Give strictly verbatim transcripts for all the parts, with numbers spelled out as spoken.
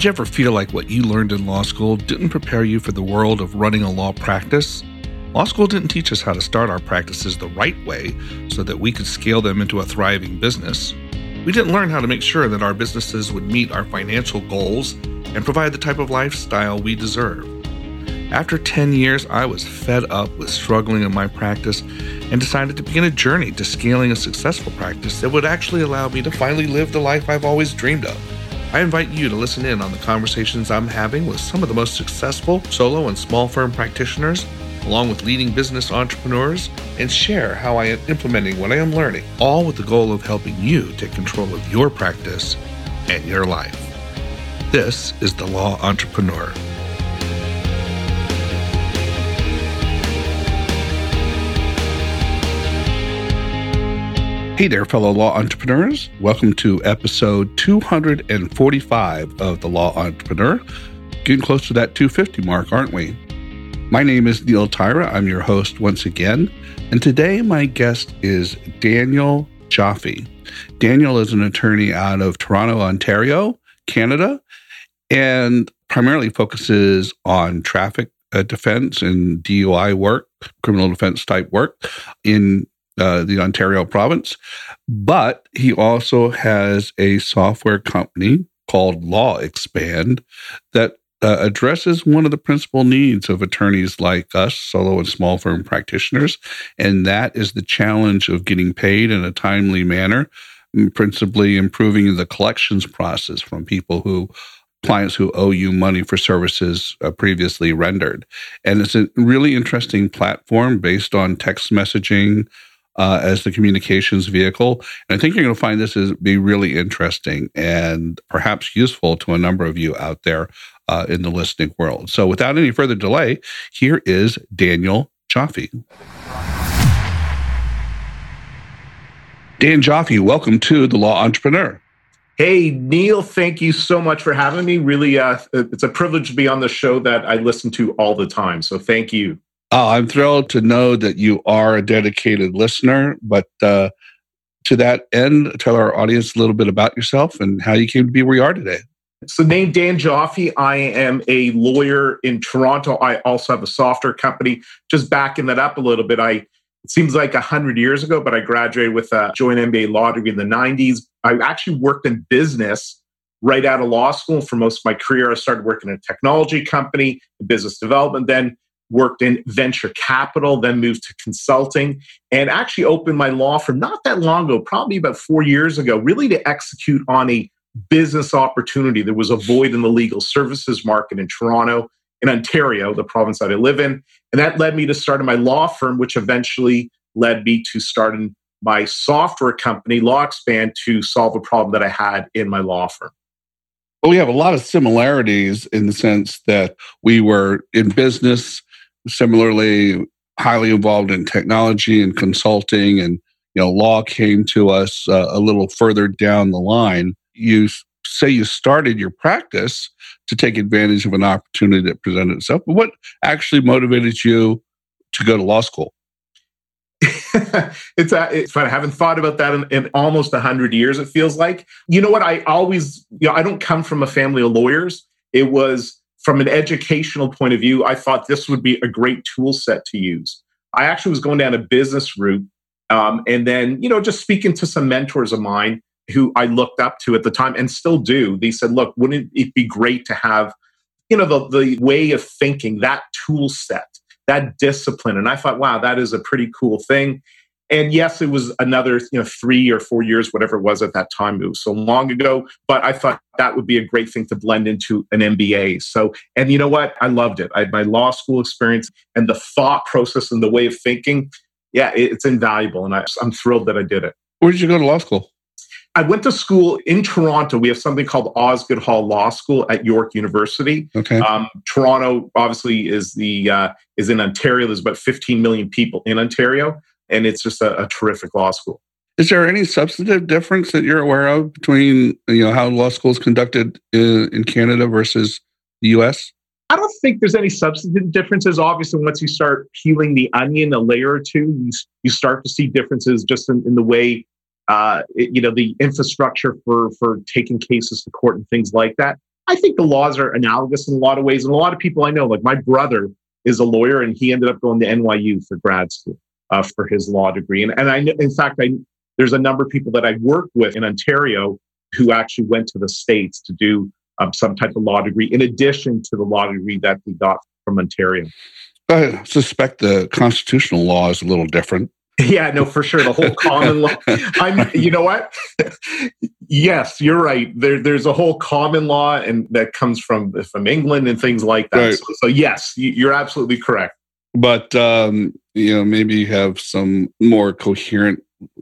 Did you ever feel like what you learned in law school didn't prepare you for the world of running a law practice? Law school didn't teach us how to start our practices the right way so that we could scale them into a thriving business. We didn't learn how to make sure that our businesses would meet our financial goals and provide the type of lifestyle we deserve. After ten years, I was fed up with struggling in my practice and decided to begin a journey to scaling a successful practice that would actually allow me to finally live the life I've always dreamed of. I invite you to listen in on the conversations I'm having with some of the most successful solo and small firm practitioners, along with leading business entrepreneurs, and share how I am implementing what I am learning, all with the goal of helping you take control of your practice and your life. This is The Law Entrepreneur. Hey there, fellow law entrepreneurs. Welcome to episode two hundred forty-five of The Law Entrepreneur. Getting close to that two hundred fifty mark, aren't we? My name is Neil Tyra. I'm your host once again. And today my guest is Daniel Joffe. Daniel is an attorney out of Toronto, Ontario, Canada, and primarily focuses on traffic uh, defense and D U I work, criminal defense type work in Uh, the Ontario province, but he also has a software company called LawXpand that uh, addresses one of the principal needs of attorneys like us, solo and small firm practitioners, and that is the challenge of getting paid in a timely manner, principally improving the collections process from people who clients who owe you money for services uh, previously rendered. And it's a really interesting platform based on text messaging, Uh, as the communications vehicle. And I think you're going to find this is be really interesting and perhaps useful to a number of you out there uh, in the listening world. So without any further delay, here is Daniel Joffe. Dan Joffe, welcome to The Law Entrepreneur. Hey, Neil, thank you so much for having me. Really, uh, it's a privilege to be on the show that I listen to all the time. So thank you. Oh, I'm thrilled to know that you are a dedicated listener, but uh, to that end, tell our audience a little bit about yourself and how you came to be where you are today. So named Dan Joffe, I am a lawyer in Toronto. I also have a software company. Just backing that up a little bit, I it seems like one hundred years ago, but I graduated with a joint M B A law degree in the nineties. I actually worked in business right out of law school. For most of my career, I started working in a technology company, business development, then worked in venture capital, then moved to consulting, and actually opened my law firm not that long ago, probably about four years ago, really to execute on a business opportunity. There was a void in the legal services market in Toronto, in Ontario, the province that I live in. And that led me to starting my law firm, which eventually led me to starting my software company, LawXpand, to solve a problem that I had in my law firm. Well, we have a lot of similarities in the sense that we were in business, similarly highly involved in technology and consulting, and you know, law came to us uh, a little further down the line. You say you started your practice to take advantage of an opportunity that presented itself, but what actually motivated you to go to law school? it's, uh, it's fun. I haven't thought about that in, in almost one hundred years, it feels like. You know what? I always, you know, I don't come from a family of lawyers. It was from an educational point of view, I thought this would be a great tool set to use. I actually was going down a business route. Um, and then, you know, just speaking to some mentors of mine who I looked up to at the time and still do, they said, look, wouldn't it be great to have, you know, the, the way of thinking, that tool set, that discipline. And I thought, wow, that is a pretty cool thing. And yes, it was another, you know, three or four years, whatever it was at that time. It was so long ago, but I thought that would be a great thing to blend into an M B A. So, and you know what? I loved it. I had my law school experience and the thought process and the way of thinking. Yeah, it's invaluable. And I, I'm thrilled that I did it. Where did you go to law school? I went to school in Toronto. We have something called Osgoode Hall Law School at York University. Okay. Um, Toronto obviously is the uh, is in Ontario. There's about fifteen million people in Ontario, and it's just a, a terrific law school. Is there any substantive difference that you're aware of between, you know, how law school is conducted in, in Canada versus the U S? I don't think there's any substantive differences. Obviously, once you start peeling the onion a layer or two, you, you start to see differences just in, in the way, uh, it, you know, the infrastructure for, for taking cases to court and things like that. I think the laws are analogous in a lot of ways. And a lot of people I know, like my brother is a lawyer and he ended up going to N Y U for grad school uh, for his law degree. And, and I, in fact, I, there's a number of people that I work with in Ontario who actually went to the States to do um, some type of law degree in addition to the law degree that we got from Ontario. I suspect the constitutional law is a little different. Yeah, no, for sure. The whole common law. I'm, you know what? Yes, you're right. There, there's a whole common law, and that comes from from England and things like that. Right. So, so yes, you're absolutely correct. But um, you know, maybe you have some more coherent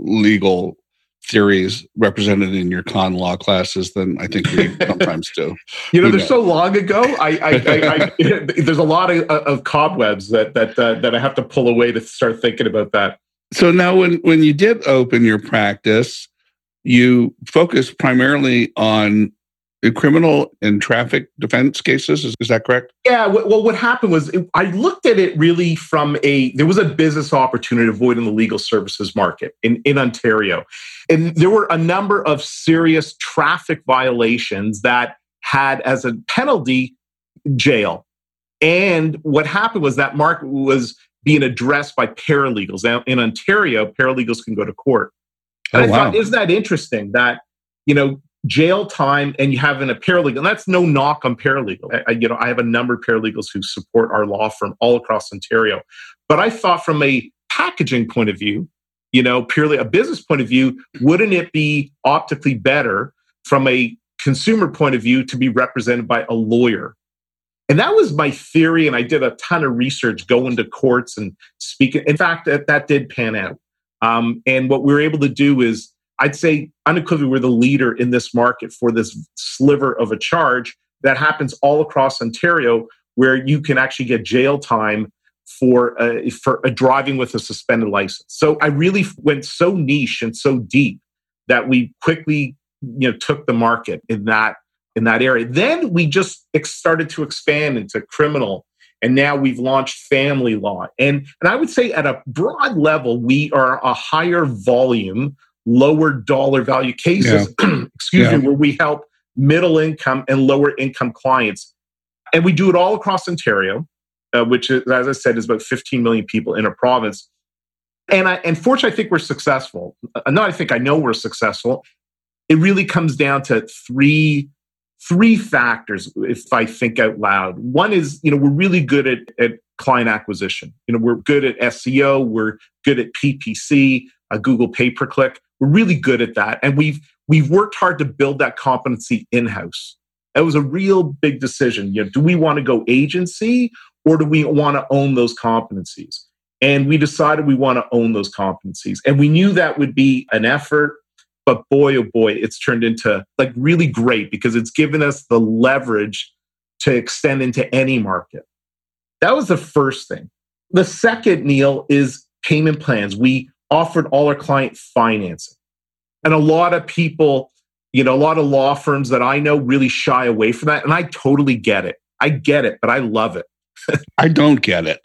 legal theories represented in your con law classes than I think we sometimes do. You know, they're so long ago. I, I, I, I there's a lot of, of cobwebs that that uh, that I have to pull away to start thinking about that. So now, when when you did open your practice, you focused primarily on criminal and traffic defense cases. Is, is that correct? Yeah. Well, what happened was it, I looked at it really from a, there was a business opportunity to avoid in the legal services market in, in Ontario. And there were a number of serious traffic violations that had as a penalty jail. And what happened was that market was being addressed by paralegals. Now, in Ontario, paralegals can go to court. And Oh, I wow. thought, isn't that interesting that, you know, jail time and you have in a paralegal, and that's no knock on paralegal. I, I, you know, I have a number of paralegals who support our law firm all across Ontario. But I thought from a packaging point of view, you know, purely a business point of view, wouldn't it be optically better from a consumer point of view to be represented by a lawyer? And that was my theory. And I did a ton of research going to courts and speaking. In fact, that, that did pan out. Um, and what we were able to do is, I'd say unequivocally, we're the leader in this market for this sliver of a charge that happens all across Ontario, where you can actually get jail time for uh, for a driving with a suspended license. So I really went so niche and so deep that we quickly, you know, took the market in that in that area. Then we just ex- started to expand into criminal, and now we've launched family law. And and I would say at a broad level, we are a higher volume, lower dollar value cases, yeah. excuse yeah. me, where we help middle income and lower income clients. And we do it all across Ontario, uh, which, is, as I said, is about fifteen million people in a province. And I, and fortunately, I think we're successful. Uh, no, I think I know we're successful. It really comes down to three, three factors, if I think out loud. One is, you know, we're really good at, at client acquisition. You know, we're good at S E O. We're good at P P C, uh, Google pay-per-click. We're really good at that. And we've we've worked hard to build that competency in-house. It was a real big decision. You know, do we want to go agency or do we want to own those competencies? And we decided we want to own those competencies. And we knew that would be an effort, but boy, oh boy, it's turned into like really great because it's given us the leverage to extend into any market. That was the first thing. The second, Neil, is payment plans. We offered all our client financing. And a lot of people, you know, a lot of law firms that I know really shy away from that. And I totally get it. I get it, but I love it. I don't get it.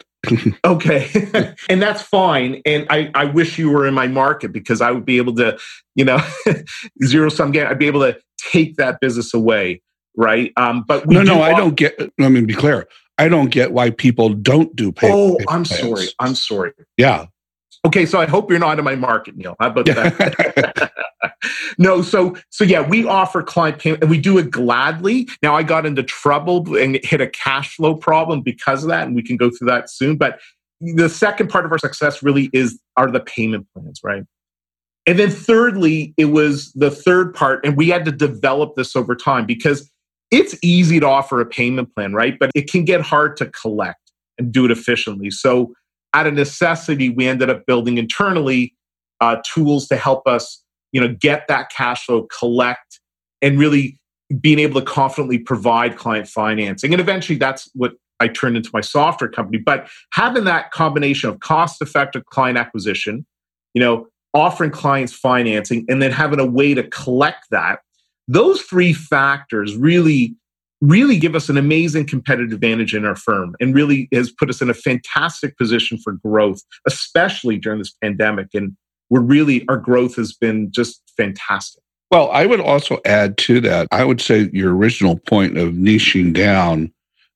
Okay. And that's fine. And I, I wish you were in my market because I would be able to, you know, zero sum game. I'd be able to take that business away. Right. Um, but we no, do no, I offer- don't get, I mean, be clear. I don't get why people don't do pay. Oh, pay I'm plans. sorry. I'm sorry. Yeah. Okay. So I hope you're not in my market, Neil. How about that? No. So, so yeah, we offer client payment and we do it gladly. Now I got into trouble and hit a cash flow problem because of that. And we can go through that soon. But the second part of our success really is, are the payment plans, right? And then thirdly, it was the third part. And we had to develop this over time because it's easy to offer a payment plan, right? But it can get hard to collect and do it efficiently. So out of necessity, we ended up building internally uh, tools to help us, you know, get that cash flow, collect, and really being able to confidently provide client financing. And eventually that's what I turned into my software company. But having that combination of cost-effective client acquisition, you know, offering clients financing, and then having a way to collect that, those three factors really, really give us an amazing competitive advantage in our firm and really has put us in a fantastic position for growth, especially during this pandemic. And we're really, our growth has been just fantastic. Well, I would also add to that, I would say your original point of niching down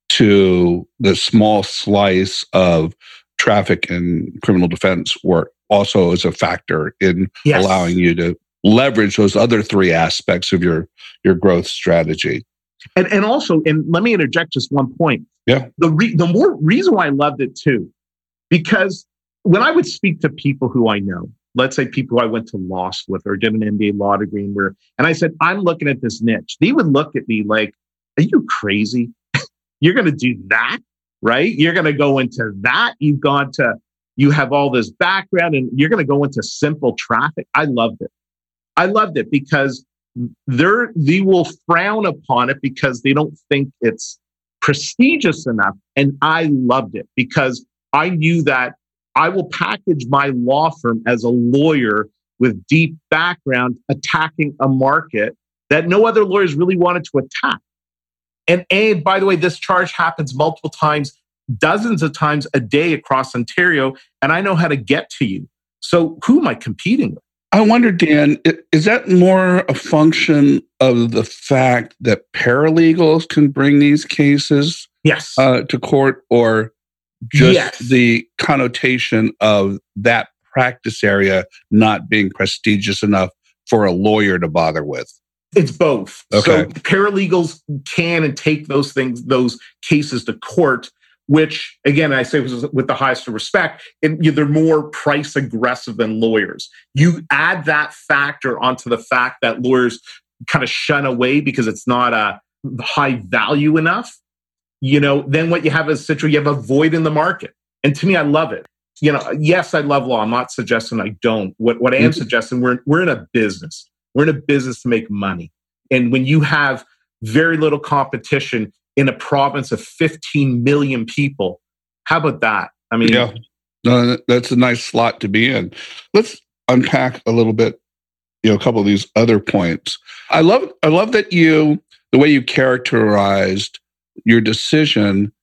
to the small slice of traffic and criminal defense work also is a factor in Yes. allowing you to leverage those other three aspects of your, your growth strategy. And and also, and let me interject just one point. Yeah. The re- the more reason why I loved it too, because when I would speak to people who I know, let's say people who I went to law school with or did an M B A law degree, and, where, and I said, I'm looking at this niche. They would look at me like, are you crazy? You're going to do that, right? You're going to go into that. You've gone to, you have all this background and you're going to go into simple traffic. I loved it. I loved it because they're, they will frown upon it because they don't think it's prestigious enough. And I loved it because I knew that I will package my law firm as a lawyer with deep background attacking a market that no other lawyers really wanted to attack. And, and by the way, this charge happens multiple times, dozens of times a day across Ontario, and I know how to get to you. So who am I competing with? I wonder, Dan, is that more a function of the fact that paralegals can bring these cases yes. uh, to court, or just yes. the connotation of that practice area not being prestigious enough for a lawyer to bother with? It's both. Okay. So paralegals can and take those things, those cases to court, which again, I say with the highest of respect, it, they're more price aggressive than lawyers. You add that factor onto the fact that lawyers kind of shun away because it's not a high value enough. You know, then what you have is situation, you have a void in the market. And to me, I love it. You know, yes, I love law. I'm not suggesting I don't. What, what I am mm-hmm. suggesting, we're, we're in a business. We're in a business to make money. And when you have very little competition in a province of fifteen million people, how about that? I mean, yeah, no, that's a nice slot to be in. Let's unpack a little bit, you know, a couple of these other points. I love, I love that you, the way you characterized your decision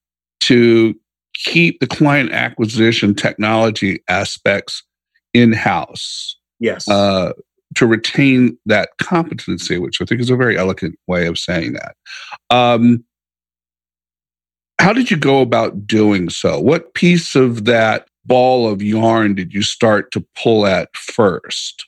to keep the client acquisition technology aspects in-house. Yes. Uh, to retain that competency, which I think is a very elegant way of saying that. Um, how did you go about doing so? What piece of that ball of yarn did you start to pull at first?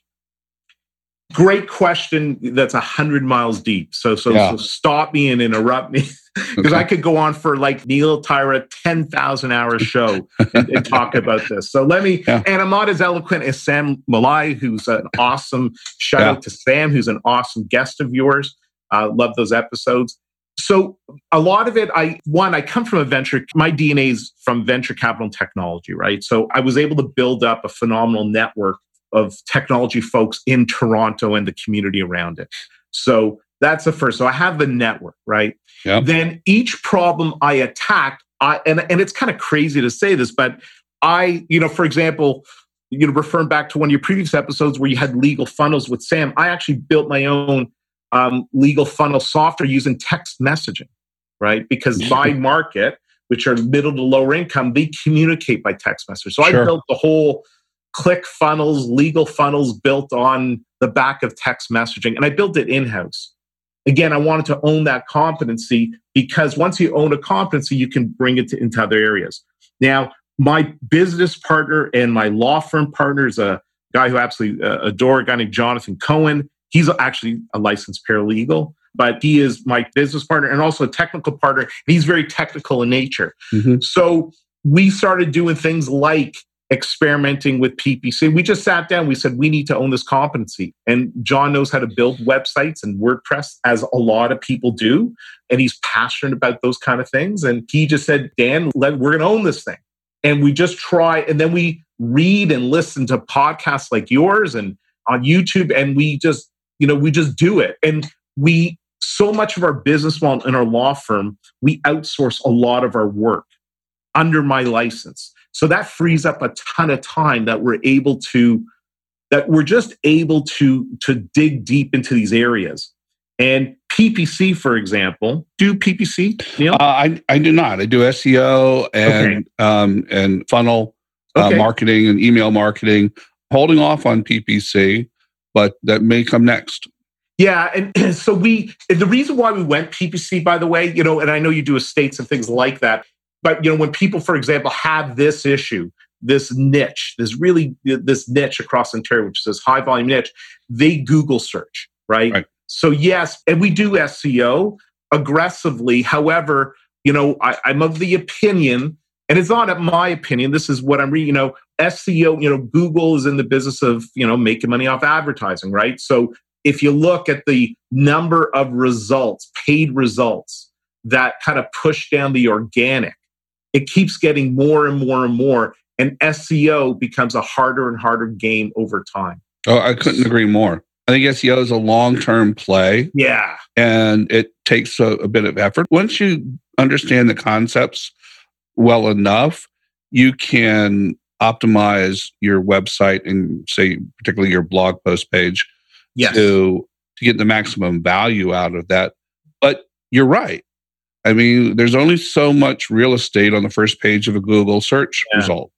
Great question. That's a hundred miles deep. So, so, yeah. so stop me and interrupt me because okay. I could go on for like Neil Tyra ten thousand hour show and, and talk about this. So let me, yeah. and I'm not as eloquent as Sam Malai, who's an awesome shout yeah. out to Sam, who's an awesome guest of yours. Uh, love those episodes. So a lot of it, I, one, I come from a venture, my D N A is from venture capital and technology, right? So I was able to build up a phenomenal network of technology folks in Toronto and the community around it. So that's the first. So I have the network, right? Yep. Then each problem I attacked, I, and, and it's kind of crazy to say this, but I, you know, for example, you know, referring back to one of your previous episodes where you had legal funnels with Sam, I actually built my own um, legal funnel software using text messaging, right? Because my market, which are middle to lower income, they communicate by text message. So sure. I built the whole click funnels, legal funnels built on the back of text messaging. And I built it in-house. Again, I wanted to own that competency because once you own a competency, you can bring it to, into other areas. Now, my business partner and my law firm partner is a guy who I absolutely uh, adore, a guy named Jonathan Cohen. He's actually a licensed paralegal, but he is my business partner and also a technical partner. He's very technical in nature. Mm-hmm. So we started doing things like experimenting with P P C. We just sat down. We said, we need to own this competency. And John knows how to build websites and WordPress, as a lot of people do. And he's passionate about those kind of things. And he just said, Dan, let, we're going to own this thing. And we just try. And then we read and listen to podcasts like yours and on YouTube. And we just, you know, we just do it. And we, so much of our business model in our law firm, we outsource a lot of our work under my license. So that frees up a ton of time that we're able to, that we're just able to, to dig deep into these areas. And P P C, for example, do P P C, Neil? Uh, I, I do not. I do S E O and, okay. um, and funnel uh, okay. marketing and email marketing, holding off on P P C, but that may come next. Yeah, and, and so we, and the reason why we went P P C, by the way, you know, and I know you do estates and things like that, but, you know, when people, for example, have this issue, this niche, this really, this niche across Ontario, which says high volume niche, they Google search, right? right? So yes, and we do S E O aggressively. However, you know, I, I'm of the opinion, and it's not my opinion, this is what I'm reading, you know, S E O, you know, Google is in the business of, you know, making money off advertising, right? So if you look at the number of results, paid results that kind of push down the organic, it keeps getting more and more and more. And S E O becomes a harder and harder game over time. Oh, I couldn't agree more. I think S E O is a long-term play. Yeah. And it takes a, a bit of effort. Once you understand the concepts well enough, you can optimize your website and, say, particularly your blog post page yes. to, to get the maximum value out of that. But you're right. I mean, there's only so much real estate on the first page of a Google search yeah. result.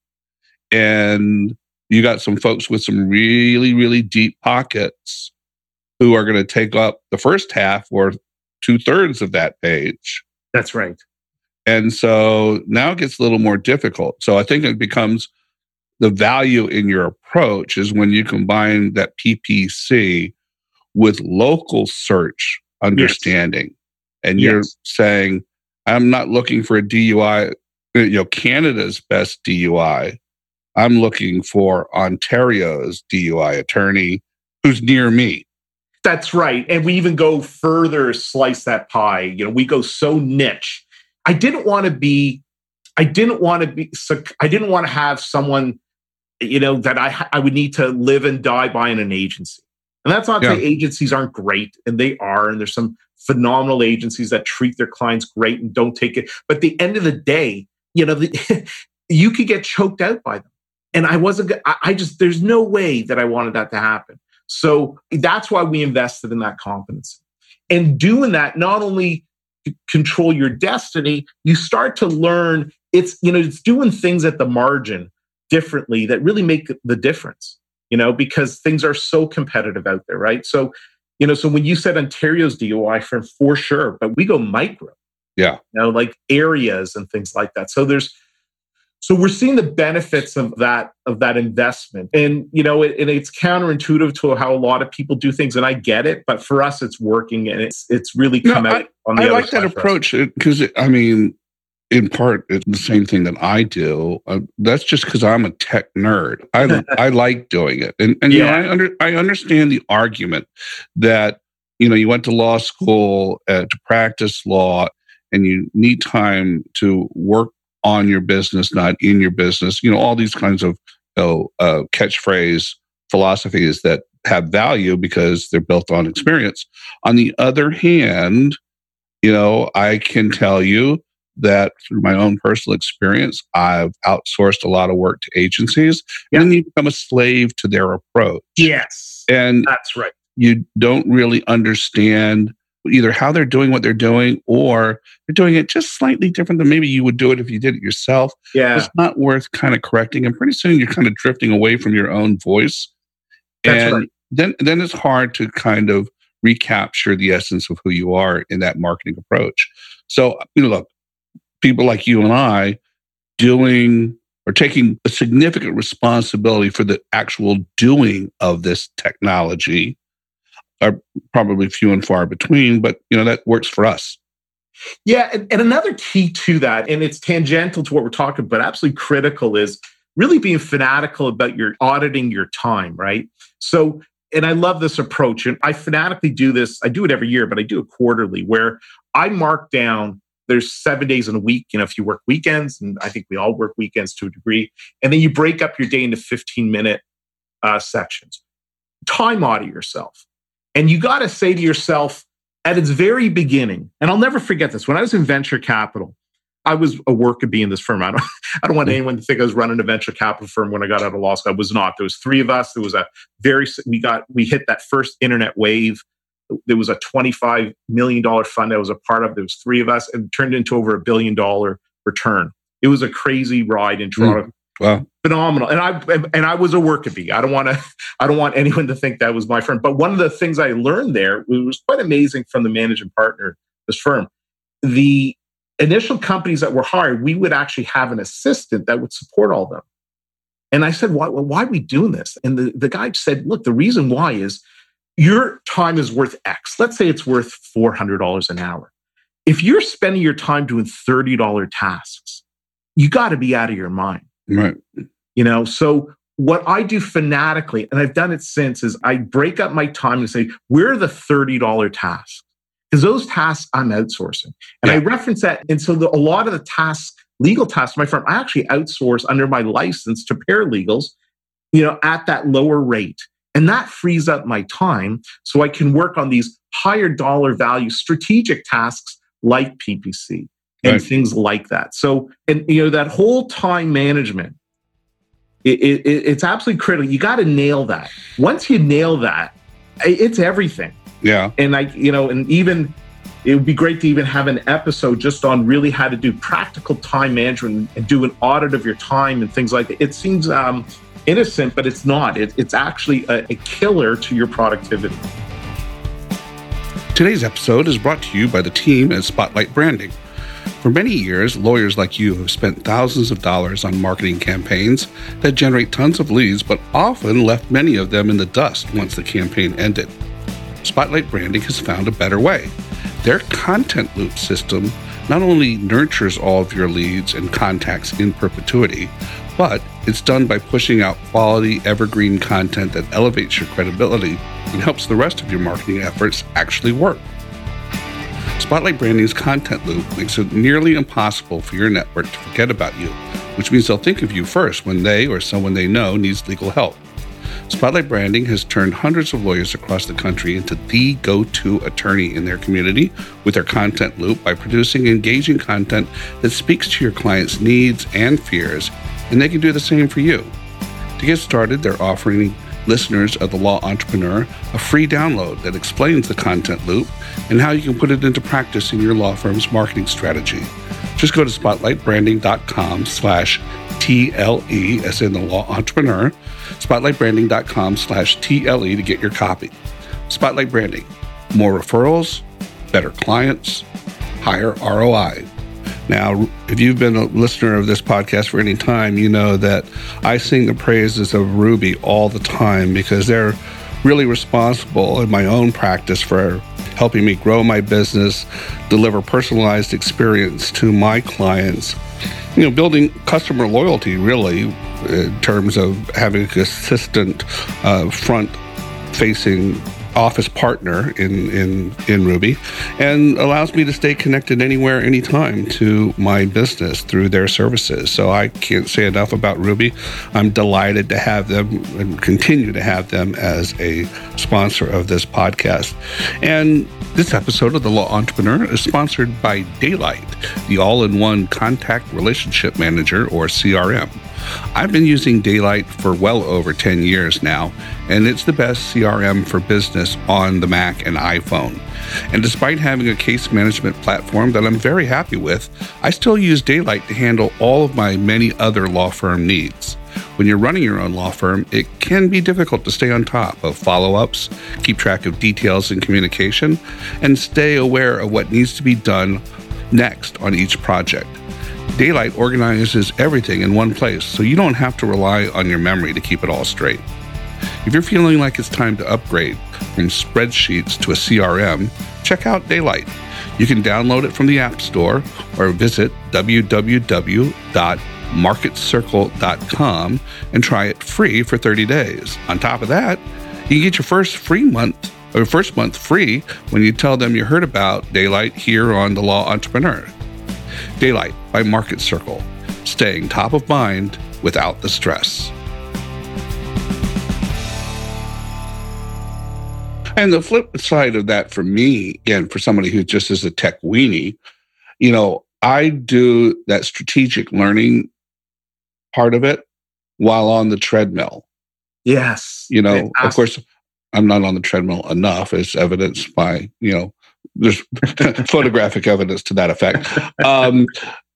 And you got some folks with some really, really deep pockets who are going to take up the first half or two thirds of that page. That's right. And so now it gets a little more difficult. So I think it becomes the value in your approach is when you combine that P P C with local search understanding. Yes. And yes. you're saying, I'm not looking for a D U I, you know, Canada's best D U I. I'm looking for Ontario's D U I attorney who's near me. That's right. And we even go further, slice that pie. You know, we go so niche. I didn't want to be, I didn't want to be, I didn't want to have someone, you know, that I I would need to live and die by in an agency. And that's not to yeah. say agencies aren't great, and they are. And there's some phenomenal agencies that treat their clients great and don't take it. But at the end of the day, you know, the, you could get choked out by them. And I wasn't, I, I just, there's no way that I wanted that to happen. So that's why we invested in that competency. And doing that, not only control your destiny, you start to learn it's, you know, it's doing things at the margin differently that really make the difference, you know, because things are so competitive out there, right? So, you know, so when you said Ontario's D U I firm, for sure, but we go micro. Yeah. You know, like areas and things like that. So there's, So we're seeing the benefits of that of that investment, and you know, it, and it's counterintuitive to how a lot of people do things, and I get it. But for us, it's working, and it's it's really come no, out I, on the I other like side that approach because I mean, in part, it's the same thing that I do. Uh, that's just because I'm a tech nerd. I I like doing it, and and yeah. you know, I under I understand the argument that you know you went to law school uh, to practice law, and you need time to work on your business, not in your business. You know, all these kinds of you know, uh, catchphrase philosophies that have value because they're built on experience. On the other hand, you know, I can tell you that through my own personal experience, I've outsourced a lot of work to agencies, yep. and then you become a slave to their approach. Yes, and that's right. You don't really understand either how they're doing what they're doing, or they're doing it just slightly different than maybe you would do it if you did it yourself. Yeah. It's not worth kind of correcting. And pretty soon you're kind of drifting away from your own voice. That's and right. then, then it's hard to kind of recapture the essence of who you are in that marketing approach. So, you know, look, people like you and I doing or taking a significant responsibility for the actual doing of this technology are probably few and far between, but you know that works for us. Yeah, and, and another key to that, and it's tangential to what we're talking about, absolutely critical, is really being fanatical about your auditing your time, right? So, and I love this approach, and I fanatically do this. I do it every year, but I do it quarterly, where I mark down. There's seven days in a week. You know, if you work weekends, and I think we all work weekends to a degree, and then you break up your day into fifteen minute uh, sections. Time audit yourself. And you got to say to yourself at its very beginning, and I'll never forget this, when I was in venture capital, I was a worker bee in this firm. I don't, I don't want anyone to think I was running a venture capital firm when I got out of law school. I was not. There was three of us. There was a very, we got, we hit that first internet wave. There was a twenty-five million dollars fund I was a part of. There was three of us, and it turned into over a billion dollar return. It was a crazy ride in Toronto. Mm. Wow. Phenomenal. And I and I was a worker bee. I don't want to I don't want anyone to think that was my firm. But one of the things I learned there, it was quite amazing from the managing partner of this firm. The initial companies that were hired, we would actually have an assistant that would support all of them. And I said, why, why are we doing this? And the, the guy said, look, the reason why is your time is worth X. Let's say it's worth four hundred dollars an hour. If you're spending your time doing thirty dollars tasks, you got to be out of your mind. Right. You know, so what I do fanatically, and I've done it since, is I break up my time and say, where are the thirty dollars tasks? Because those tasks I'm outsourcing. And yeah. I reference that. And so the, a lot of the tasks, legal tasks, my firm, I actually outsource under my license to paralegals, you know, at that lower rate. And that frees up my time so I can work on these higher dollar value strategic tasks like P P C and right. things like that. So, and you know, that whole time management, it, it, it's absolutely critical. You got to nail that. Once you nail that, it's everything. Yeah. And I, you know, and even it would be great to even have an episode just on really how to do practical time management and do an audit of your time and things like that. It seems um, innocent, but it's not. It, it's actually a, a killer to your productivity. Today's episode is brought to you by the team at Spotlight Branding. For many years, lawyers like you have spent thousands of dollars on marketing campaigns that generate tons of leads, but often left many of them in the dust once the campaign ended. Spotlight Branding has found a better way. Their content loop system not only nurtures all of your leads and contacts in perpetuity, but it's done by pushing out quality, evergreen content that elevates your credibility and helps the rest of your marketing efforts actually work. Spotlight Branding's content loop makes it nearly impossible for your network to forget about you, which means they'll think of you first when they or someone they know needs legal help. Spotlight Branding has turned hundreds of lawyers across the country into the go-to attorney in their community with their content loop by producing engaging content that speaks to your clients' needs and fears, and they can do the same for you. To get started, they're offering listeners of The Law Entrepreneur a free download that explains the content loop and how you can put it into practice in your law firm's marketing strategy. Just go to spotlightbranding.com slash TLE, as in The Law Entrepreneur, spotlightbranding.com slash TLE to get your copy. Spotlight Branding, more referrals, better clients, higher R O I. Now, if you've been a listener of this podcast for any time, you know that I sing the praises of Ruby all the time because they're really responsible in my own practice for helping me grow my business, deliver personalized experience to my clients, you know, building customer loyalty, really, in terms of having a consistent uh, front-facing office partner in, in, in Ruby, and allows me to stay connected anywhere, anytime to my business through their services. So I can't say enough about Ruby. I'm delighted to have them and continue to have them as a sponsor of this podcast. And this episode of The Law Entrepreneur is sponsored by Daylight, the all-in-one contact relationship manager, or C R M. I've been using Daylight for well over ten years now, and it's the best C R M for business on the Mac and iPhone. And despite having a case management platform that I'm very happy with, I still use Daylight to handle all of my many other law firm needs. When you're running your own law firm, it can be difficult to stay on top of follow-ups, keep track of details in communication, and stay aware of what needs to be done next on each project. Daylight organizes everything in one place, so you don't have to rely on your memory to keep it all straight. If you're feeling like it's time to upgrade from spreadsheets to a C R M, check out Daylight. You can download it from the App Store or visit w w w dot market circle dot com and try it free for thirty days. On top of that, you can get your first free month or first month free when you tell them you heard about Daylight here on The Law Entrepreneur. Daylight by Market Circle, staying top of mind without the stress. And the flip side of that for me, again, for somebody who just is a tech weenie, you know, I do that strategic learning part of it while on the treadmill. Yes. You know, of course, I'm not on the treadmill enough, as evidenced by, you know, there's photographic evidence to that effect. Um,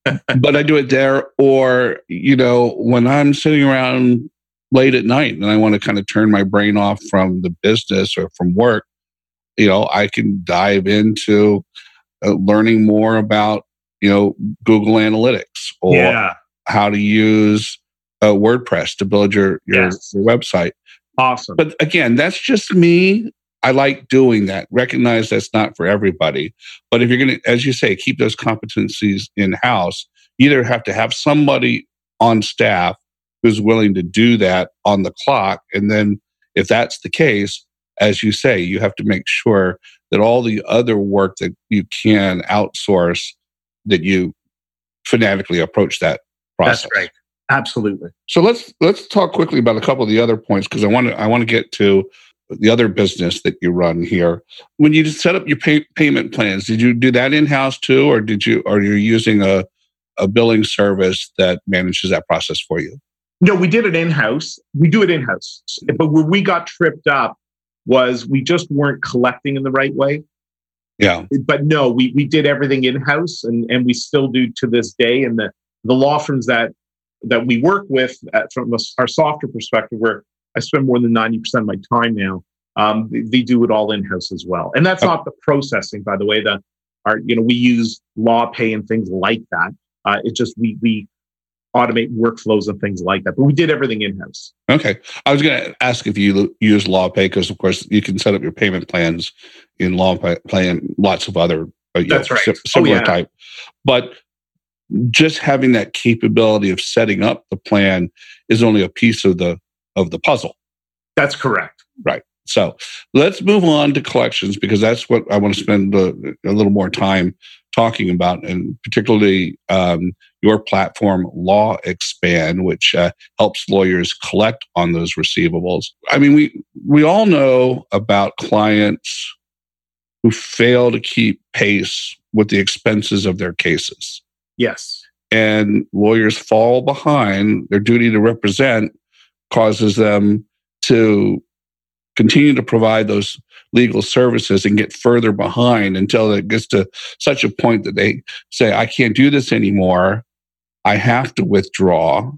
but I do it there. Or, you know, when I'm sitting around late at night and I want to kind of turn my brain off from the business or from work, you know, I can dive into uh, learning more about, you know, Google Analytics or Yeah. how to use uh, WordPress to build your, your, Yes. your website. Awesome. But again, that's just me. I like doing that. Recognize that's not for everybody. But if you're going to, as you say, keep those competencies in-house, you either have to have somebody on staff who's willing to do that on the clock. And then if that's the case, as you say, you have to make sure that all the other work that you can outsource, that you fanatically approach that process. That's right. Absolutely. So let's let's talk quickly about a couple of the other points, because I want to I want to get to the other business that you run here. When you set up your pay, payment plans, did you do that in-house too, or did you or you're using a a billing service that manages that process for you? No, we did it in-house. We do it in-house. But where we got tripped up was we just weren't collecting in the right way. Yeah. But no, we we did everything in-house, and, and we still do to this day. And the, the law firms that that we work with at, from a, our software perspective, where I spend more than ninety percent of my time now, um, they, they do it all in-house as well. And that's not the processing, by the way. The our you know we use LawPay and things like that. Uh, it just we we automate workflows and things like that. But we did everything in-house. Okay. I was going to ask if you use LawPay, because of course you can set up your payment plans in LawPay and lots of other uh, That's know, right. si- similar oh, yeah. type. But just having that capability of setting up the plan is only a piece of the of the puzzle. That's correct. Right. So let's move on to collections, because that's what I want to spend a, a little more time talking about, and particularly um, your platform, LawXpand, which uh, helps lawyers collect on those receivables. I mean, we we all know about clients who fail to keep pace with the expenses of their cases. Yes. And lawyers fall behind. Their duty to represent causes them to continue to provide those legal services and get further behind until it gets to such a point that they say, I can't do this anymore. I have to withdraw.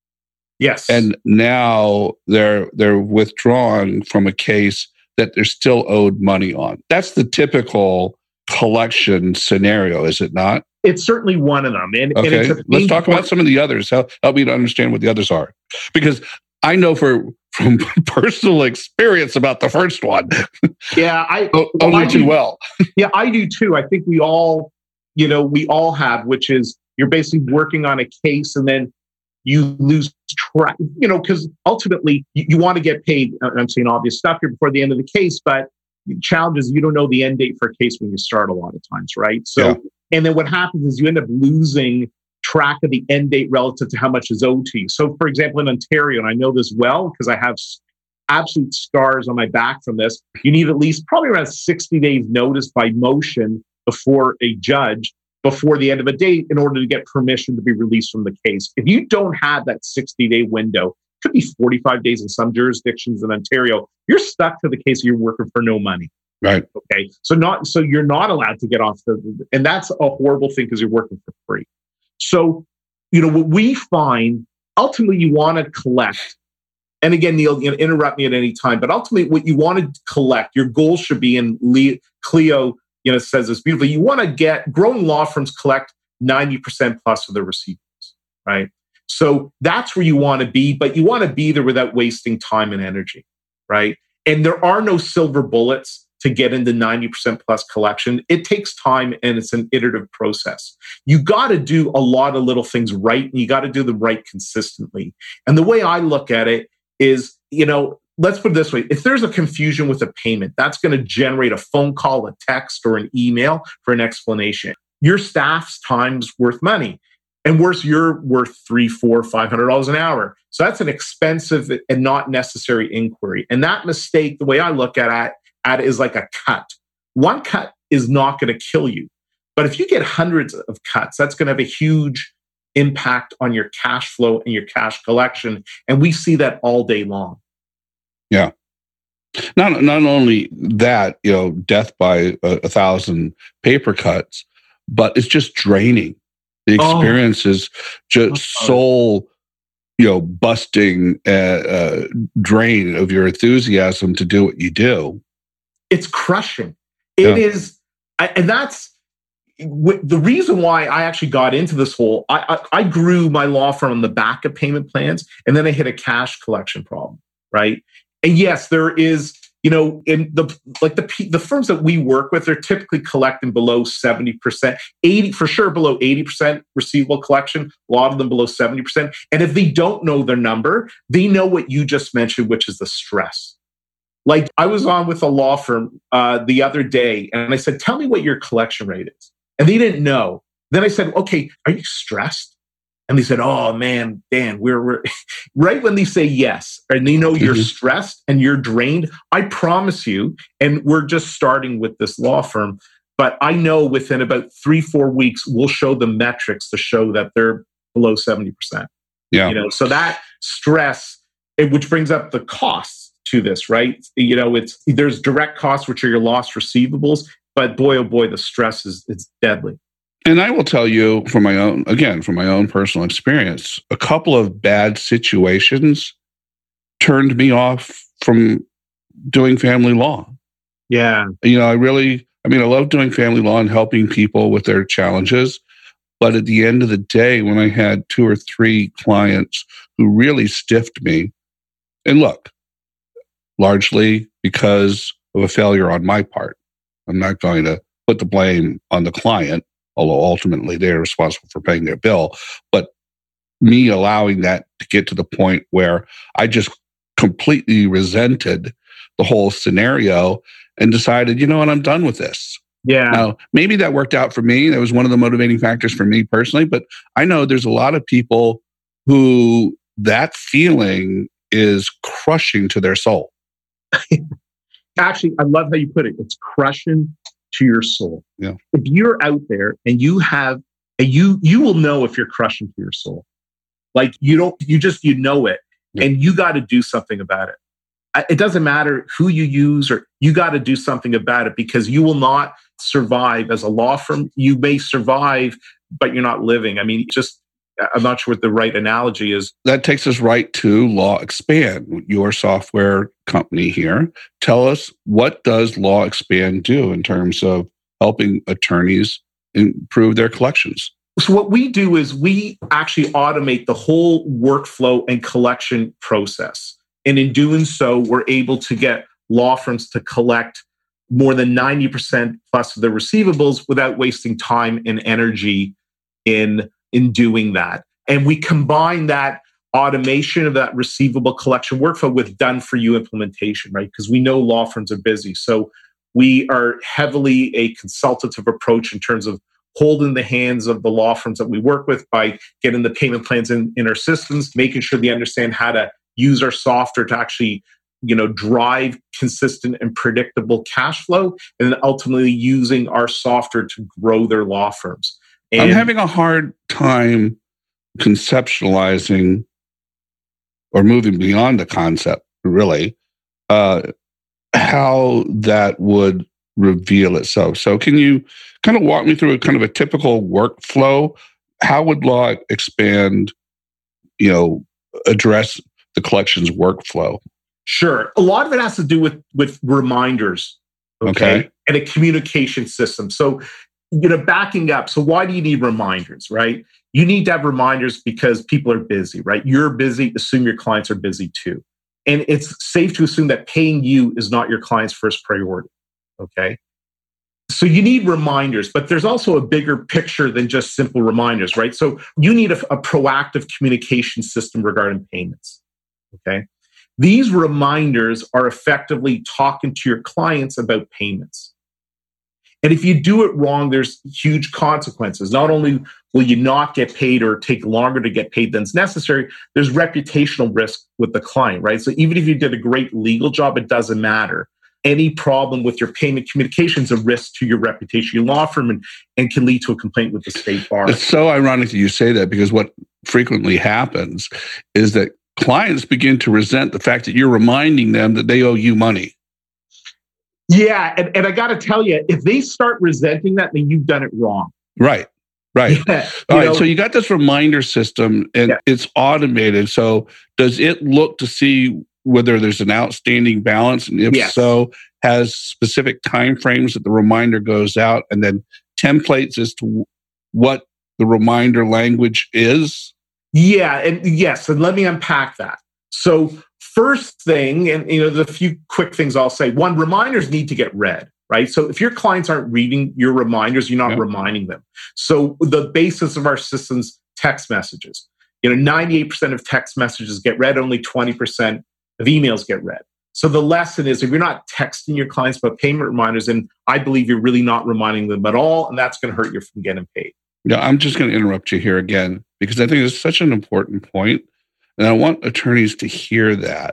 Yes. And now they're they're withdrawn from a case that they're still owed money on. That's the typical collection scenario, is it not? It's certainly one of them. And, okay, and it's let's talk about some of the others. Help, help me to understand what the others are. Because I know for from personal experience about the first one. Yeah, I o- only I too do, well. Yeah, I do too. I think we all, you know, we all have, which is you're basically working on a case and then you lose track, you know, because ultimately you, you want to get paid. I'm saying obvious stuff here before the end of the case, but the challenge is you don't know the end date for a case when you start a lot of times, right? So, yeah. And then what happens is you end up losing track of the end date relative to how much is owed to you. So, for example, in Ontario, and I know this well because I have absolute scars on my back from this, you need at least probably around sixty days notice by motion before a judge, before the end of a date, in order to get permission to be released from the case. If you don't have that sixty-day window, it could be forty-five days in some jurisdictions in Ontario, you're stuck to the case you're working for no money. Right. Okay. So not so you're not allowed to get off the, and that's a horrible thing because you're working for free. So, you know, what we find, ultimately you want to collect, and again, Neil, you know, interrupt me at any time, but ultimately what you want to collect, your goal should be, in Le- Cleo, you know, says this beautifully, you want to get, growing law firms collect ninety percent plus of their receivables, right? So that's where you want to be, but you want to be there without wasting time and energy, right? And there are no silver bullets to get into ninety percent plus collection. It takes time and it's an iterative process. You got to do a lot of little things right, and you got to do them right consistently. And the way I look at it is, you know, let's put it this way. If there's a confusion with a payment, that's going to generate a phone call, a text, or an email for an explanation. Your staff's time's worth money. And worse, you're worth three, four, five hundred dollars an hour. So that's an expensive and not necessary inquiry. And that mistake, the way I look at it, at it is like a cut. One cut is not going to kill you. But if you get hundreds of cuts, that's going to have a huge impact on your cash flow and your cash collection. And we see that all day long. Yeah. Not not only that, you know, death by a, a thousand paper cuts, but it's just draining. The experience oh. is just oh. soul, you know, busting uh, uh, drain of your enthusiasm to do what you do. It's crushing. It yeah. is, and that's the reason why I actually got into this whole. I, I I grew my law firm on the back of payment plans, and then I hit a cash collection problem, right? And yes, there is. You know, in the like the the firms that we work with, they're typically collecting below seventy percent, eighty for sure below eighty percent receivable collection, a lot of them below seventy percent. And if they don't know their number, they know what you just mentioned, which is the stress. Like I was on with a law firm uh, the other day and I said, tell me what your collection rate is. And they didn't know. Then I said, okay, are you stressed? And they said, oh man, Dan, we're, we're right when they say yes, and they know you're mm-hmm. stressed and you're drained, I promise you, and we're just starting with this law firm, but I know within about three, four weeks, we'll show the metrics to show that they're below seventy percent. Yeah. You know, so that stress, it, which brings up the costs to this, right? You know, it's there's direct costs, which are your lost receivables, but boy, oh boy, the stress is it's deadly. And I will tell you from my own, again, from my own personal experience, a couple of bad situations turned me off from doing family law. Yeah. You know, I really, I mean, I love doing family law and helping people with their challenges. But at the end of the day, when I had two or three clients who really stiffed me, and look, largely because of a failure on my part, I'm not going to put the blame on the client, although ultimately they're responsible for paying their bill. But me allowing that to get to the point where I just completely resented the whole scenario and decided, you know what, I'm done with this. Yeah. Now, maybe that worked out for me. That was one of the motivating factors for me personally. But I know there's a lot of people who that feeling is crushing to their soul. Actually, I love how you put it. It's crushing to your soul. Yeah. If you're out there and you have, and you you will know if you're crushing to your soul. Like you don't, you just, you know it, yeah. and you got to do something about it. It doesn't matter who you use, or you got to do something about it, because you will not survive as a law firm. You may survive, but you're not living. I mean, just, I'm not sure what the right analogy is. That takes us right to Law Expand, your software company here. Tell us, what does Law Expand do in terms of helping attorneys improve their collections? So what we do is we actually automate the whole workflow and collection process. And in doing so, we're able to get law firms to collect more than ninety percent plus of their receivables without wasting time and energy in in doing that. And we combine that automation of that receivable collection workflow with done-for-you implementation, right? Because we know law firms are busy. So we are heavily a consultative approach in terms of holding the hands of the law firms that we work with by getting the payment plans in, in our systems, making sure they understand how to use our software to actually, you know, drive consistent and predictable cash flow, and then ultimately using our software to grow their law firms. And I'm having a hard time conceptualizing or moving beyond the concept, really, uh, how that would reveal itself. So can you kind of walk me through a kind of a typical workflow? How would Law Expand, you know, address the collections workflow? Sure. A lot of it has to do with, with reminders, okay? okay, and a communication system. So, you know, backing up. So why do you need reminders, right? You need to have reminders because people are busy, right? You're busy. Assume your clients are busy too. And it's safe to assume that paying you is not your client's first priority, okay? So you need reminders, but there's also a bigger picture than just simple reminders, right? So you need a, a proactive communication system regarding payments, okay? These reminders are effectively talking to your clients about payments. And if you do it wrong, there's huge consequences. Not only will you not get paid or take longer to get paid than's necessary, there's reputational risk with the client, right? So even if you did a great legal job, it doesn't matter. Any problem with your payment communication is a risk to your reputation, your law firm, and, and can lead to a complaint with the state bar. It's so ironic that you say that, because what frequently happens is that clients begin to resent the fact that you're reminding them that they owe you money. Yeah, and, and I got to tell you, if they start resenting that, then you've done it wrong. Right. Right. Yeah, All you right. know, So you got this reminder system and yeah. it's automated. So does it look to see whether there's an outstanding balance? And if Yes. so, has specific timeframes that the reminder goes out and then templates as to what the reminder language is? Yeah, and yes, and let me unpack that. So first thing, and you know, the few quick things I'll say. One, reminders need to get read, right? So if your clients aren't reading your reminders, you're not Yeah. reminding them. So the basis of our system's text messages. You know, ninety-eight percent of text messages get read, only twenty percent of emails get read. So the lesson is if you're not texting your clients about payment reminders, then I believe you're really not reminding them at all, and that's going to hurt you from getting paid. Yeah, I'm just going to interrupt you here again because I think it's such an important point, and I want attorneys to hear that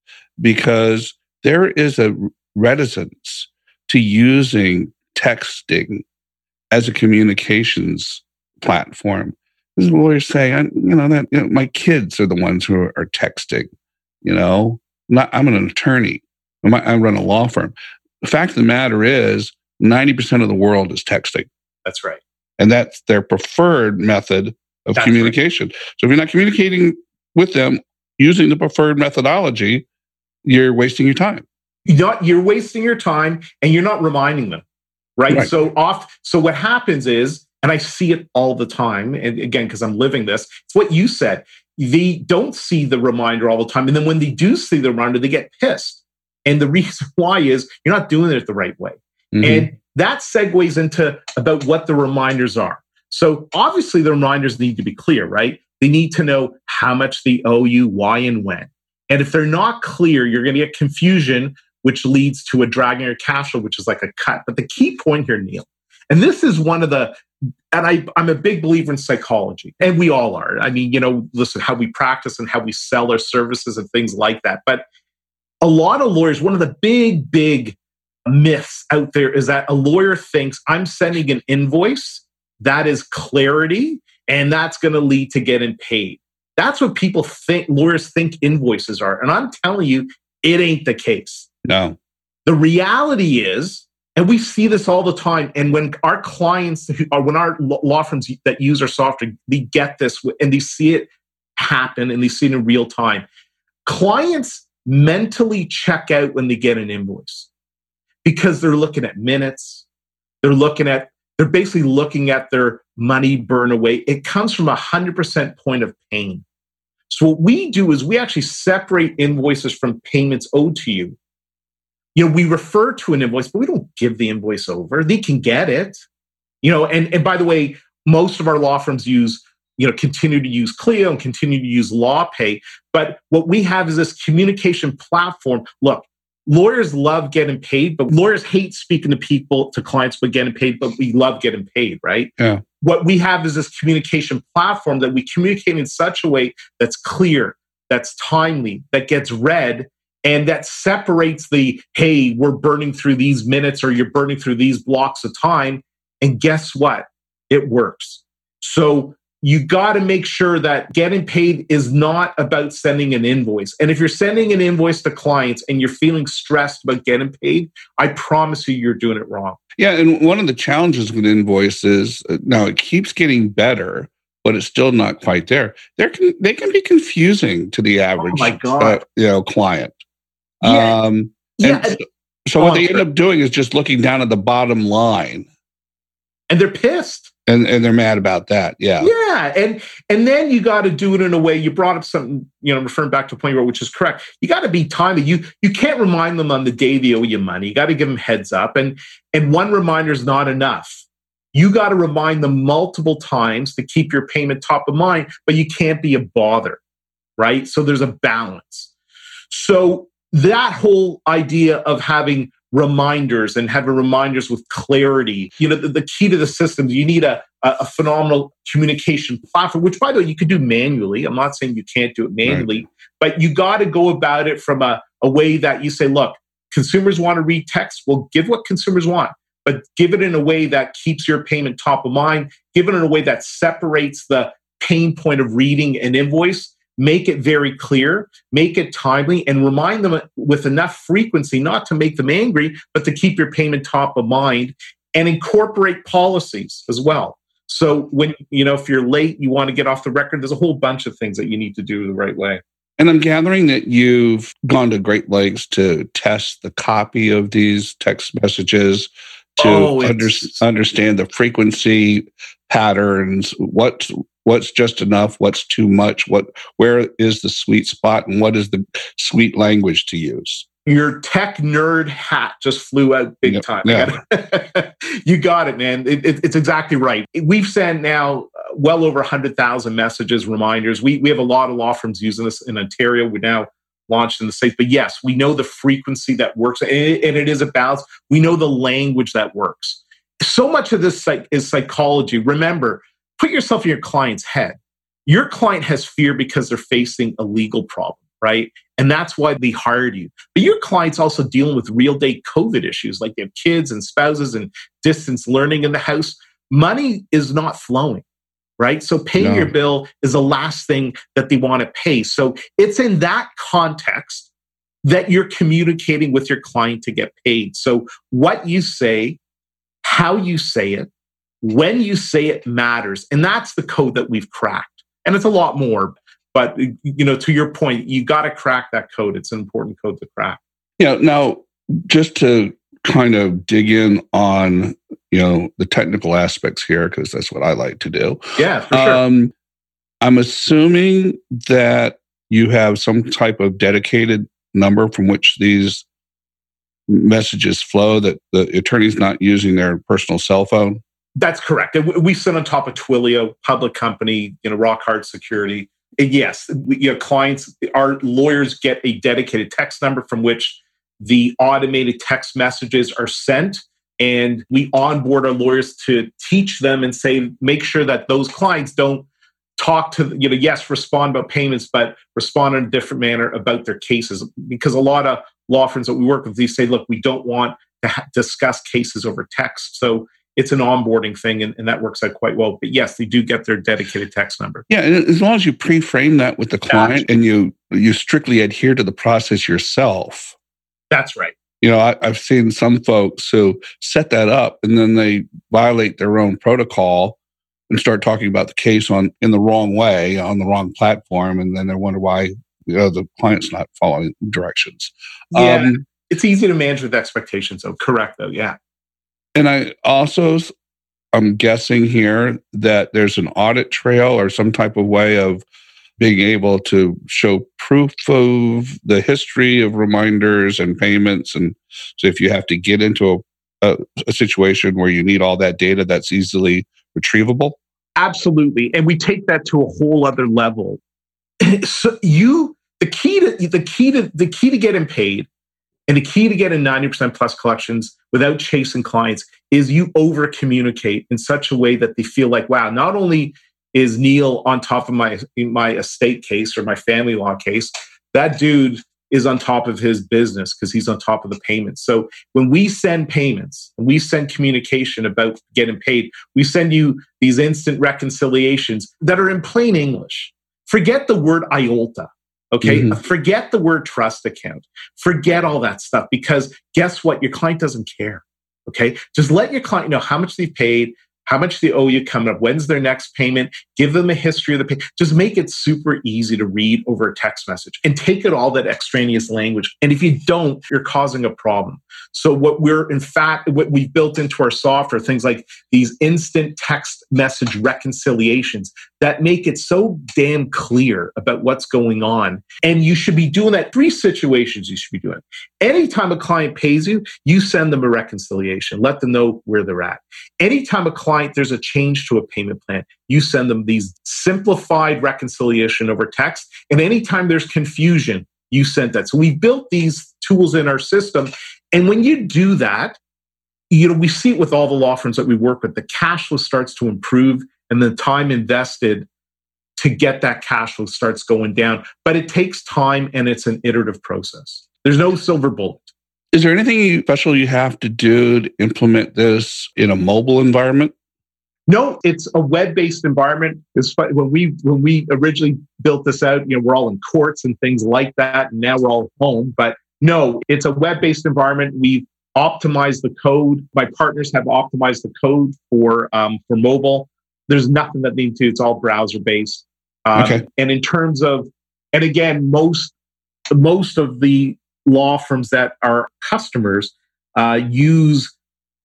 because there is a reticence to using texting as a communications platform. This is what lawyers say, I, you know, that you know, my kids are the ones who are, are texting. You know, not, I'm an attorney. I'm, I run a law firm. The fact of the matter is, ninety percent of the world is texting. That's right. And that's their preferred method of That's communication. Right. So if you're not communicating with them using the preferred methodology, you're wasting your time. You're, not, you're wasting your time and you're not reminding them, right? Right. So off. So what happens is, and I see it all the time, and again, because I'm living this, it's what you said. They don't see the reminder all the time. And then when they do see the reminder, they get pissed. And the reason why is you're not doing it the right way. Mm-hmm. And that segues into about what the reminders are. So obviously the reminders need to be clear, right? They need to know how much they owe you, why and when. And if they're not clear, you're going to get confusion, which leads to a drag on your cash flow, which is like a cut. But the key point here, Neil, and this is one of the, and I, I'm a big believer in psychology, and we all are. I mean, you know, listen, how we practice and how we sell our services and things like that. But a lot of lawyers, one of the big, big myths out there is that a lawyer thinks I'm sending an invoice, that is clarity, and that's going to lead to getting paid. That's what people think, lawyers think invoices are. And I'm telling you, it ain't the case. No. The reality is, and we see this all the time, and when our clients, or when our law firms that use our software, they get this and they see it happen and they see it in real time. Clients mentally check out when they get an invoice because they're looking at minutes, they're looking at, they're basically looking at their money burn away. It comes from a one hundred percent point of pain. So what we do is we actually separate invoices from payments owed to you. You know, we refer to an invoice, but we don't give the invoice over. They can get it. You know, and, and by the way, most of our law firms use, you know, continue to use Clio and continue to use LawPay. But what we have is this communication platform. Look, lawyers love getting paid, but lawyers hate speaking to people, to clients, but getting paid, but we love getting paid, right? Yeah. What we have is this communication platform that we communicate in such a way that's clear, that's timely, that gets read, and that separates the, hey, we're burning through these minutes or you're burning through these blocks of time. And guess what? It works. So you got to make sure that getting paid is not about sending an invoice. And if you're sending an invoice to clients and you're feeling stressed about getting paid, I promise you, you're doing it wrong. Yeah. And one of the challenges with invoices, now it keeps getting better, but it's still not quite there. They can, they can be confusing to the average oh my God. Uh, you know, client. Yeah. Um, yeah. So, so what they end up doing is just looking down at the bottom line. And they're pissed. And and they're mad about that. Yeah. Yeah. And and then you got to do it in a way, you brought up something, you know, referring back to a point where, which is correct. You got to be timely. You you can't remind them on the day they owe you money. You got to give them heads up. And and one reminder is not enough. You got to remind them multiple times to keep your payment top of mind, but you can't be a bother, right? So there's a balance. So that whole idea of having reminders and having reminders with clarity, you know, the, the key to the system, you need a, a phenomenal communication platform, which, by the way, you could do manually. I'm not saying you can't do it manually, right. But you got to go about it from a, a way that you say, look, consumers want to read text. Well, give what consumers want, but give it in a way that keeps your payment top of mind. Give it in a way that separates the pain point of reading an invoice. Make it very clear, make it timely, and remind them with enough frequency, not to make them angry, but to keep your payment top of mind, and incorporate policies as well. So when, you know, if you're late, you want to get off the record, there's a whole bunch of things that you need to do the right way. And I'm gathering that you've gone to great lengths to test the copy of these text messages, to Oh, under, it's understand the frequency patterns, what's what's just enough, what's too much, what where is the sweet spot, and what is the sweet language to use. Your tech nerd hat just flew out big Yep. time. Yeah. You got it, man. It, it, it's exactly right. We've sent now well over one hundred thousand messages, reminders. We, we have a lot of law firms using this in Ontario. We're now launched in the States. But yes, we know the frequency that works, and it, and it is a balance. We know the language that works. So much of this psych, is psychology. Remember, put yourself in your client's head. Your client has fear because they're facing a legal problem, right? And that's why they hired you. But your client's also dealing with real day COVID issues, like they have kids and spouses and distance learning in the house. Money is not flowing, right? So paying No. your bill is the last thing that they want to pay. So it's in that context that you're communicating with your client to get paid. So what you say, how you say it, when you say it matters. And that's the code that we've cracked. And it's a lot more. But, you know, to your point, you got to crack that code. It's an important code to crack. Yeah. Now, just to kind of dig in on, you know, the technical aspects here, because that's what I like to do. Yeah, for sure. Um, I'm assuming that you have some type of dedicated number from which these messages flow, that the attorney's not using their personal cell phone. That's correct. We sit on top of Twilio, public company, you know, rock hard security. Yes, you know, clients, our lawyers get a dedicated text number from which the automated text messages are sent. And we onboard our lawyers to teach them and say, make sure that those clients don't talk to, you know, yes, respond about payments, but respond in a different manner about their cases. Because a lot of law firms that we work with, they say, look, we don't want to ha- discuss cases over text. So it's an onboarding thing, and, and that works out quite well. But yes, they do get their dedicated text number. Yeah, and as long as you pre-frame that with the client and you you strictly adhere to the process yourself. That's right. You know, I, I've seen some folks who set that up and then they violate their own protocol and start talking about the case on in the wrong way, on the wrong platform, and then they wonder why, you know, the client's not following directions. Yeah, Um, it's easy to manage with expectations, though. Correct, though. Yeah. And I also, I'm guessing here that there's an audit trail or some type of way of being able to show proof of the history of reminders and payments. And so if you have to get into a, a, a situation where you need all that data, that's easily retrievable. Absolutely. And we take that to a whole other level. So you, the key to the key to the key to getting paid, and the key to getting ninety percent plus collections without chasing clients is you over communicate in such a way that they feel like, wow, not only is Neil on top of my my estate case or my family law case, that dude is on top of his business because he's on top of the payments. So when we send payments and we send communication about getting paid, we send you these instant reconciliations that are in plain English. Forget the word I O L T A. Okay, mm-hmm. Forget the word trust account. Forget all that stuff, because guess what? Your client doesn't care. Okay, just let your client know how much they've paid, how much they owe you coming up, when's their next payment, give them a history of the pay. Just make it super easy to read over a text message and take it all that extraneous language. And if you don't, you're causing a problem. So what we're, in fact, what we've built into our software, things like these instant text message reconciliations that make it so damn clear about what's going on. And you should be doing that. Three situations you should be doing. Anytime a client pays you, you send them a reconciliation. Let them know where they're at. Anytime a client, there's a change to a payment plan, you send them these simplified reconciliation over text. And anytime there's confusion, you send that. So we built these tools in our system. And when you do that, you know, we see it with all the law firms that we work with, the cash flow starts to improve and the time invested to get that cash flow starts going down. But it takes time and it's an iterative process. There's no silver bullet. Is there anything special you have to do to implement this in a mobile environment? No, it's a web-based environment. It's when we when we originally built this out, you know, we're all in courts and things like that, and now we're all home. But no, it's a web-based environment. We've optimized the code. My partners have optimized the code for um, for mobile. There's nothing that needs to. It's all browser based. Um, Okay. And in terms of, and again, most most of the law firms that are customers uh, use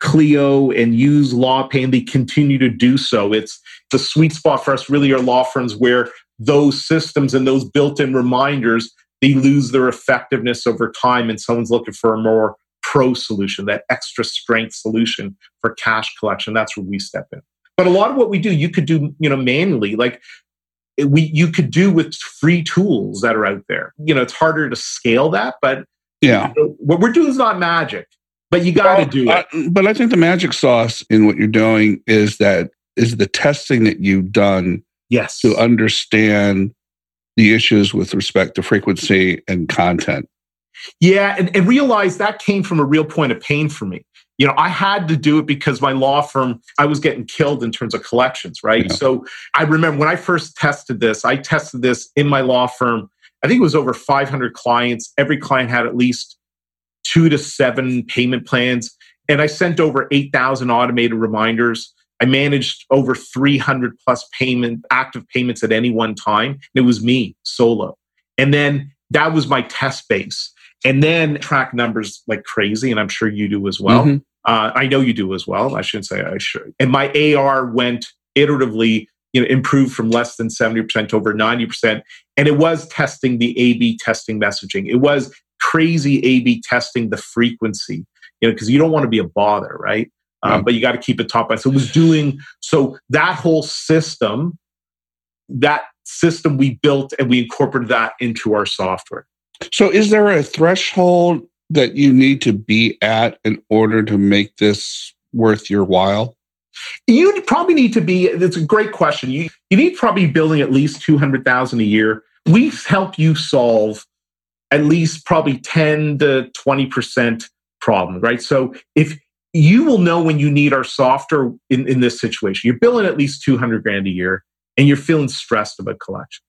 Clio and use LawPay, and they continue to do so. It's the sweet spot for us. Really, are law firms where those systems and those built-in reminders, they lose their effectiveness over time, and someone's looking for a more pro solution, that extra strength solution for cash collection. That's where we step in. But a lot of what we do, you could do, you know, manually. Like we, you could do with free tools that are out there. You know, it's harder to scale that, but yeah, you know, what we're doing is not magic. But you got to well, do it. I, but I think the magic sauce in what you're doing is that is the testing that you've done. Yes, to understand the issues with respect to frequency and content. Yeah, and, and realize that came from a real point of pain for me. You know, I had to do it because my law firm, I was getting killed in terms of collections, right? Yeah. So I remember when I first tested this, I tested this in my law firm. I think it was over five hundred clients. Every client had at least two to seven payment plans. And I sent over eight thousand automated reminders. I managed over three hundred plus payment, active payments at any one time. It was me solo. And then that was my test base. And then track numbers like crazy. And I'm sure you do as well. Mm-hmm. Uh, I know you do as well. I shouldn't say I should. And my A R went iteratively, you know, improved from less than seventy percent to over ninety percent. And it was testing the A B testing messaging. It was crazy A B testing the frequency, you know, because you don't want to be a bother, right? Um, right. But you got to keep it top line. So it was doing, so that whole system, that system we built and we incorporated that into our software. So is there a threshold that you need to be at in order to make this worth your while? You probably need to be, it's a great question. You, you need to probably be building at least two hundred thousand a year. We help you solve at least probably ten to twenty percent problems, right? So if you will know when you need our software in, in this situation, you're billing at least two hundred grand a year and you're feeling stressed about collections.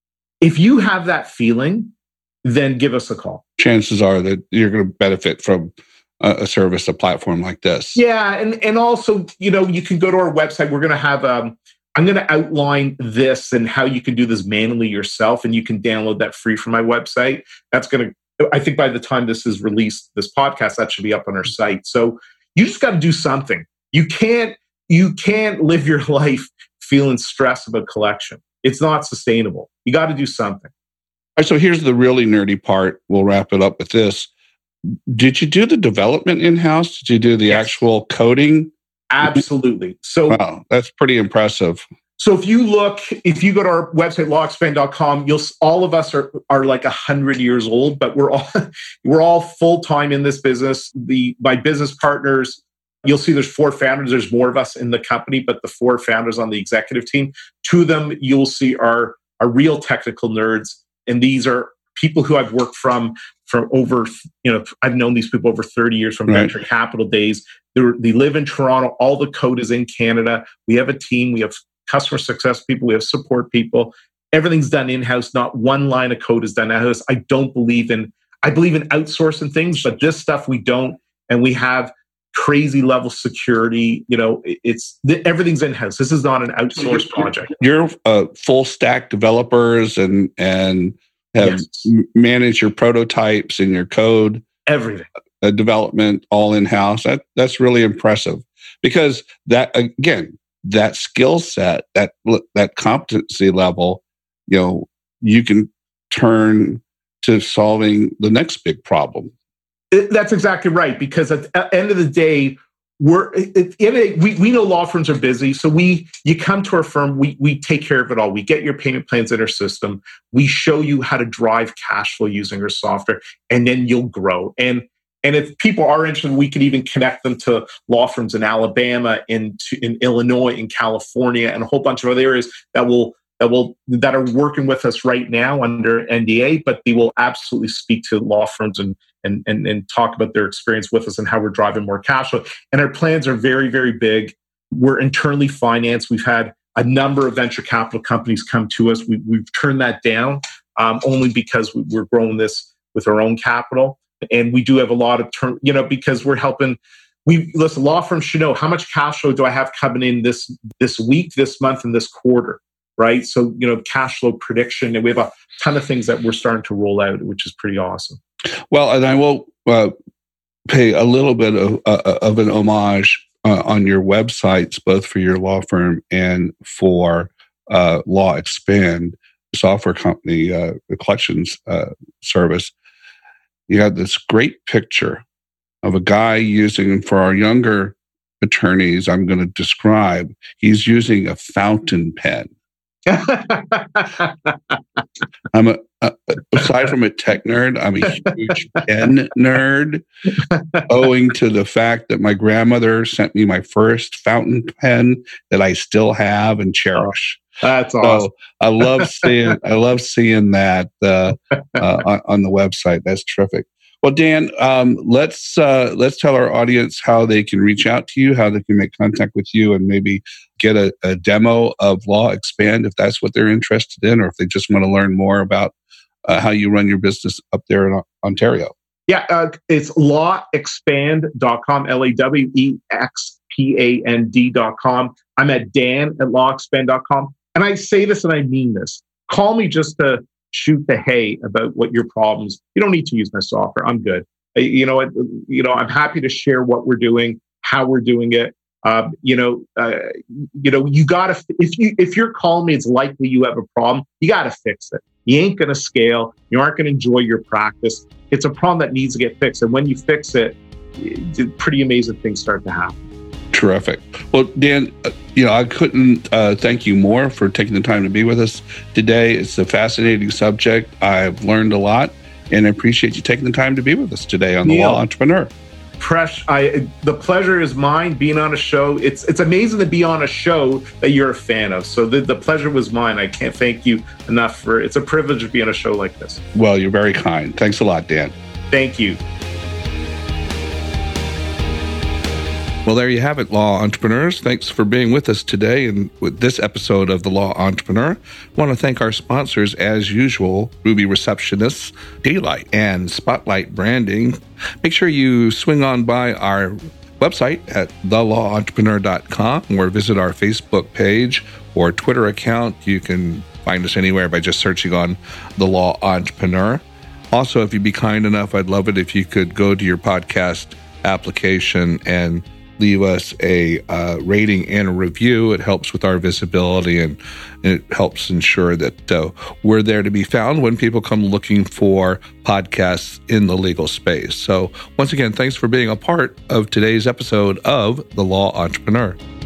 If you have that feeling, then give us a call. Chances are that you're going to benefit from a, a service, a platform like this. Yeah. And, and also, you know, you can go to our website. We're going to have, um, I'm going to outline this and how you can do this manually yourself. And you can download that free from my website. That's going to, I think by the time this is released, this podcast, that should be up on our site. So you just got to do something. You can't, you can't live your life feeling stressed about collection. It's not sustainable. You got to do something. All right, so here's the really nerdy part. We'll wrap it up with this. Did you do the development in-house? Did you do the yes. actual coding? Absolutely. So wow, that's pretty impressive. So if you look, if you go to our website, law expand dot com, you'll all of us are are like a hundred years old, but we're all we're all full time in this business. The my business partners, you'll see there's four founders. There's more of us in the company, but the four founders on the executive team, two of them you'll see are are real technical nerds, and these are people who I've worked from from over, you know, I've known these people over thirty years from right. venture capital days. They're, they live in Toronto. All the code is in Canada. We have a team. We have customer success people. We have support people. Everything's done in-house. Not one line of code is done in-house. I don't believe in, I believe in outsourcing things, but this stuff we don't. And we have crazy level security. You know, it's everything's in-house. This is not an outsourced project. You're uh, full stack developers and, and have yes. managed your prototypes and your code. Everything. Uh, development all in-house. That, that's really impressive because that, again, that skill set, that that competency level, you know, you can turn to solving the next big problem. It, that's exactly right. Because at the end of the day, we're it, it, we we know law firms are busy, so we you come to our firm, we we take care of it all. We get your payment plans in our system. We show you how to drive cash flow using our software, and then you'll grow. And And if people are interested, we can even connect them to law firms in Alabama, in in Illinois, in California, and a whole bunch of other areas that will that will that are working with us right now under N D A. But they will absolutely speak to law firms and and and and talk about their experience with us and how we're driving more cash flow. And our plans are very very big. We're internally financed. We've had a number of venture capital companies come to us. We, we've turned that down um, only because we, we're growing this with our own capital. And we do have a lot of term, you know, because we're helping we listen, law firms should know how much cash flow do I have coming in this this week, this month, and this quarter, right? So, you know, cash flow prediction, and we have a ton of things that we're starting to roll out, which is pretty awesome. Well, and I will uh, pay a little bit of, uh, of an homage uh, on your websites, both for your law firm and for uh, Law Expand, software company, uh, the collections uh, service. You had this great picture of a guy using, for our younger attorneys, I'm going to describe, he's using a fountain pen. I'm a, a, aside from a tech nerd, I'm a huge pen nerd, owing to the fact that my grandmother sent me my first fountain pen that I still have and cherish. That's awesome. So I love seeing I love seeing that uh, uh, on, on the website. That's terrific. Well, Dan, um, let's uh, let's tell our audience how they can reach out to you, how they can make contact with you, and maybe get a, a demo of Law Expand if that's what they're interested in, or if they just want to learn more about uh, how you run your business up there in Ontario. Yeah, uh, it's law expand dot com, L A W E X P A N D dot com. I'm at Dan at law expand dot com. And I say this and I mean this. Call me just to shoot the hay about what your problems. You don't need to use my software. I'm good. You know, you know, I'm happy to share what we're doing, how we're doing it. Um, you know, uh, you know, you gotta. If you if you're calling me, it's likely you have a problem. You gotta fix it. You ain't gonna scale. You aren't gonna enjoy your practice. It's a problem that needs to get fixed. And when you fix it, pretty amazing things start to happen. Terrific. Well, Dan, you know, I couldn't uh, thank you more for taking the time to be with us today. It's a fascinating subject. I've learned a lot, and I appreciate you taking the time to be with us today on The Neil, Law Entrepreneur. Presh, I, the pleasure is mine being on a show. It's it's amazing to be on a show that you're a fan of. So the, the pleasure was mine. I can't thank you enough for, it's a privilege to be on a show like this. Well, you're very kind. Thanks a lot, Dan. Thank you. Well, there you have it, Law Entrepreneurs. Thanks for being with us today and with this episode of The Law Entrepreneur. I want to thank our sponsors, as usual, Ruby Receptionists, Daylight, and Spotlight Branding. Make sure you swing on by our website at the law entrepreneur dot com or visit our Facebook page or Twitter account. You can find us anywhere by just searching on The Law Entrepreneur. Also, if you'd be kind enough, I'd love it if you could go to your podcast application and leave us a uh, rating and a review. It helps with our visibility, and, and it helps ensure that uh, we're there to be found when people come looking for podcasts in the legal space. So once again, thanks for being a part of today's episode of The Law Entrepreneur.